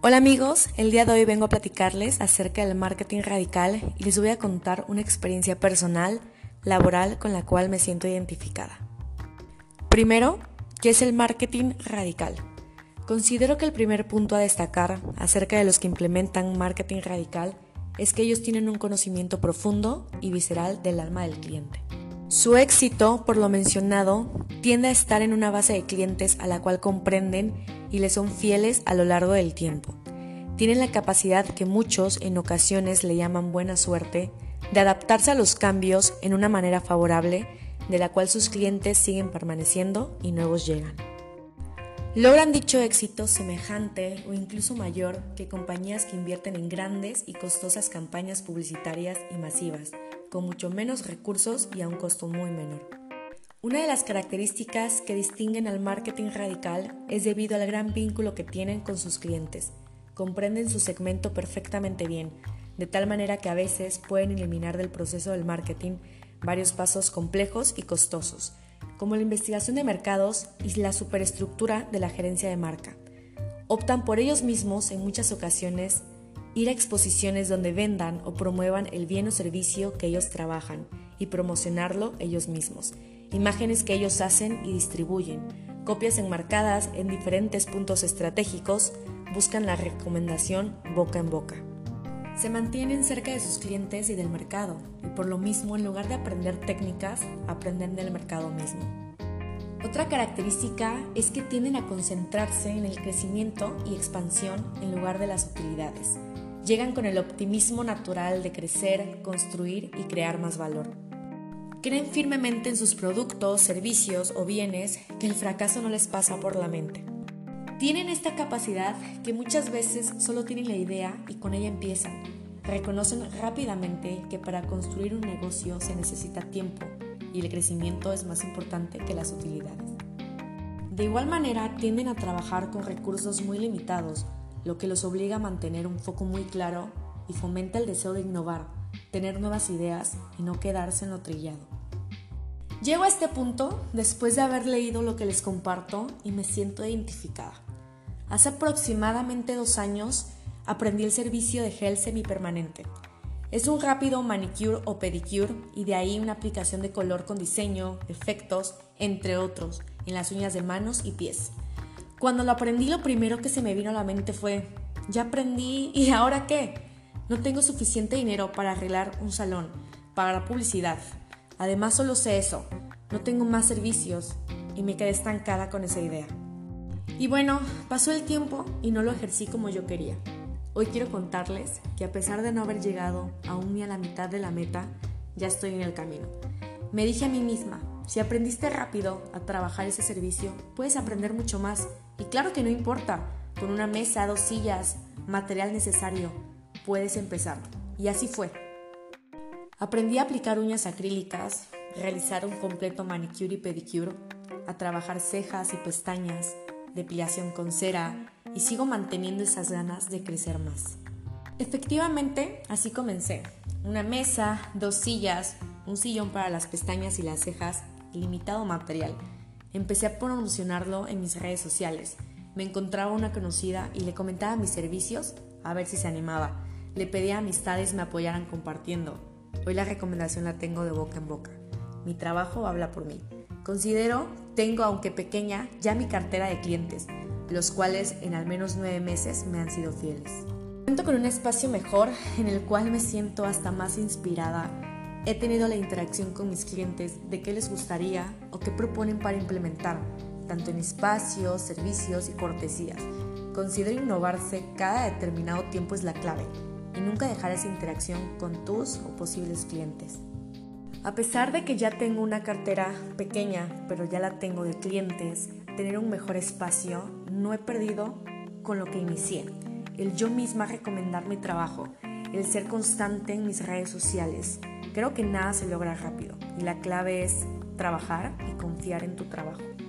Hola amigos, el día de hoy vengo a platicarles acerca del marketing radical y les voy a contar una experiencia personal, laboral, con la cual me siento identificada. Primero, ¿qué es el marketing radical? Considero que el primer punto a destacar acerca de los que implementan marketing radical es que ellos tienen un conocimiento profundo y visceral del alma del cliente. Su éxito, por lo mencionado, tiende a estar en una base de clientes a la cual comprenden y les son fieles a lo largo del tiempo. Tienen la capacidad que muchos en ocasiones le llaman buena suerte de adaptarse a los cambios en una manera favorable de la cual sus clientes siguen permaneciendo y nuevos llegan. Logran dicho éxito semejante o incluso mayor que compañías que invierten en grandes y costosas campañas publicitarias y masivas, con mucho menos recursos y a un costo muy menor. Una de las características que distinguen al marketing radical es debido al gran vínculo que tienen con sus clientes. Comprenden su segmento perfectamente bien, de tal manera que a veces pueden eliminar del proceso del marketing varios pasos complejos y costosos, como la investigación de mercados y la superestructura de la gerencia de marca. Optan por ellos mismos en muchas ocasiones ir a exposiciones donde vendan o promuevan el bien o servicio que ellos trabajan y promocionarlo ellos mismos. Imágenes que ellos hacen y distribuyen, copias enmarcadas en diferentes puntos estratégicos, buscan la recomendación boca en boca. Se mantienen cerca de sus clientes y del mercado, y por lo mismo, en lugar de aprender técnicas, aprenden del mercado mismo. Otra característica es que tienden a concentrarse en el crecimiento y expansión en lugar de las utilidades. Llegan con el optimismo natural de crecer, construir y crear más valor. Creen firmemente en sus productos, servicios o bienes que el fracaso no les pasa por la mente. Tienen esta capacidad que muchas veces solo tienen la idea y con ella empiezan. Reconocen rápidamente que para construir un negocio se necesita tiempo y el crecimiento es más importante que las utilidades. De igual manera, tienden a trabajar con recursos muy limitados, lo que los obliga a mantener un foco muy claro y fomenta el deseo de innovar, tener nuevas ideas y no quedarse en lo trillado. Llego a este punto después de haber leído lo que les comparto y me siento identificada. Hace aproximadamente 2 años aprendí el servicio de gel semipermanente. Es un rápido manicure o pedicure y de ahí una aplicación de color con diseño, efectos, entre otros, en las uñas de manos y pies. Cuando lo aprendí, lo primero que se me vino a la mente fue, ya aprendí, ¿y ahora qué? No tengo suficiente dinero para arreglar un salón, pagar publicidad. Además solo sé eso, no tengo más servicios y me quedé estancada con esa idea. Y bueno, pasó el tiempo y no lo ejercí como yo quería. Hoy quiero contarles que a pesar de no haber llegado aún ni a la mitad de la meta, ya estoy en el camino. Me dije a mí misma, si aprendiste rápido a trabajar ese servicio, puedes aprender mucho más. Y claro que no importa, con una mesa, 2 sillas, material necesario, puedes empezar. Y así fue. Aprendí a aplicar uñas acrílicas, realizar un completo manicure y pedicure, a trabajar cejas y pestañas, depilación con cera y sigo manteniendo esas ganas de crecer más. Efectivamente, así comencé. Una mesa, 2 sillas, un sillón para las pestañas y las cejas, limitado material. Empecé a promocionarlo en mis redes sociales. Me encontraba una conocida y le comentaba mis servicios a ver si se animaba. Le pedía a amistades me apoyaran compartiendo. Hoy la recomendación la tengo de boca en boca. Mi trabajo habla por mí. Considero, tengo aunque pequeña, ya mi cartera de clientes, los cuales en al menos 9 meses me han sido fieles. Cuento con un espacio mejor en el cual me siento hasta más inspirada. He tenido la interacción con mis clientes de qué les gustaría o qué proponen para implementar, tanto en espacios, servicios y cortesías. Considero innovarse cada determinado tiempo es la clave y nunca dejar esa interacción con tus o posibles clientes. A pesar de que ya tengo una cartera pequeña, pero ya la tengo de clientes, tener un mejor espacio, no he perdido con lo que inicié. El yo misma recomendar mi trabajo, el ser constante en mis redes sociales. Creo que nada se logra rápido y la clave es trabajar y confiar en tu trabajo.